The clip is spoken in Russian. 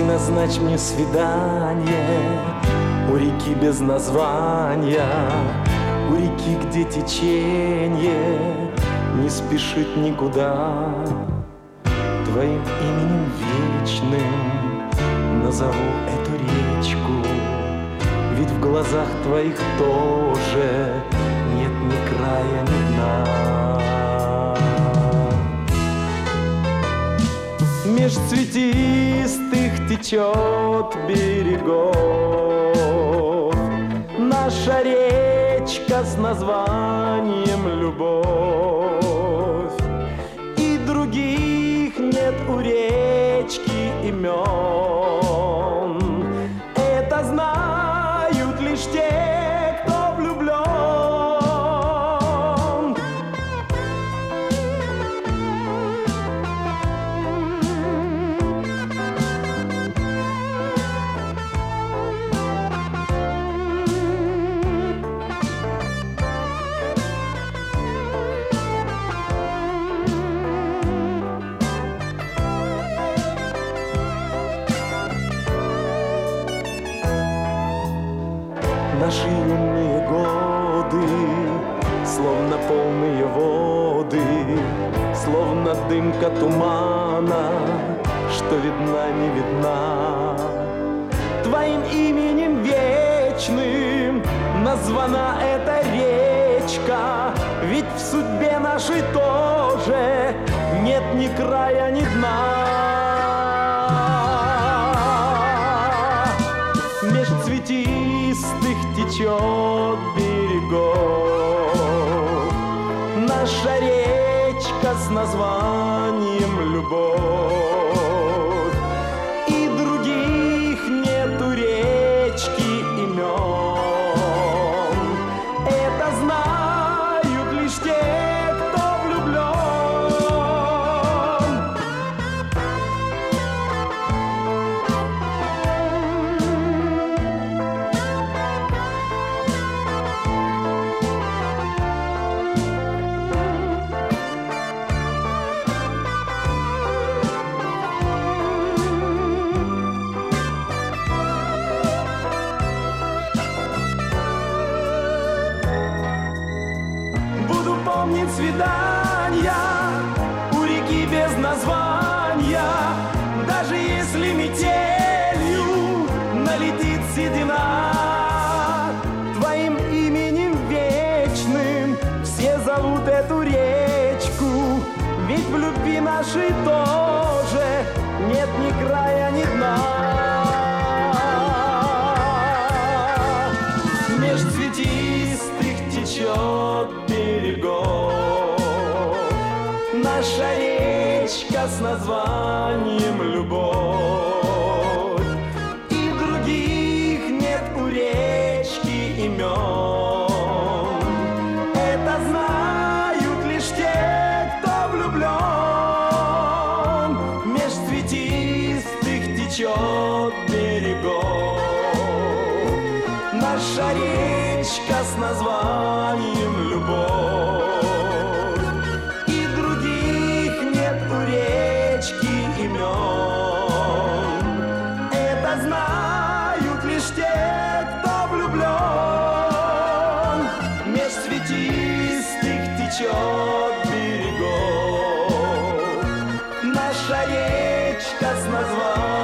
Ты назначь мне свидание у реки без названия, у реки, где течение не спешит никуда. Твоим именем вечным назову эту речку, ведь в глазах твоих тоже нет ни края, ни дна. Меж цветистых течет берегов наша речка с названием «Любовь», и других нет у речки имен. Это знают лишь те, кто влюблен. Наши юные годы, словно полные воды, словно дымка тумана, что видна, не видна. Твоим именем вечным названа эта речка, ведь в судьбе нашей тоже нет ни края, ни дна. Меж цветистых течет берегов наша речка с названием «Любовь», и других нету речки имен. Это знают лишь те, кто влюблен. Помнит свидания у реки без названия, даже если метелью налетит седина. Твоим именем вечным все зовут эту речку, ведь в любви нашей тоже нет ни края, ни дна. Меж цветистых течет берегов наша речка с названием «Любовь», и других нет у речки имен. Это знают лишь те, кто влюблен. Меж цветистых течет берегов наша речка с названием «Любовь», и других нет у речки имен. Это знают лишь те, кто влюблен. Меж цветистых течет берегов наша речка с названием